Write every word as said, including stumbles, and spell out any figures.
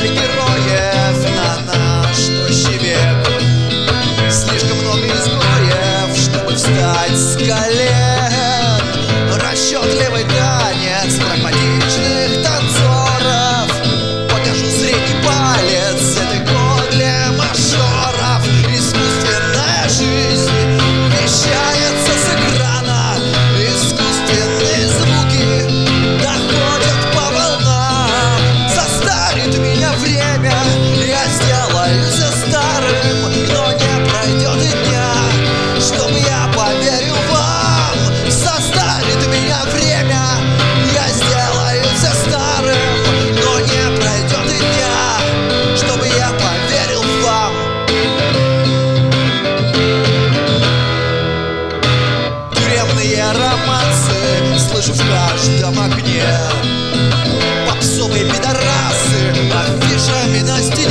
ждали героев на наш тощий век. Слишком много изгоев, чтобы встать с колен. Расчетливый танец прагматичных танцоров. Покажу средний палец этой кодле мажоров. Искусственная жизнь вещается с экрана. Искусственные звуки доходят по волнам. Состарит меня время, я сделаюсь старым, но не пройдет и дня, чтобы я поверил вам. Состарит меня время, я сделаюсь старым, но не пройдет и дня, чтобы я поверил вам. Тюремные романсы слышу в каждом окне. Попсовые пидорасы афишами на стене.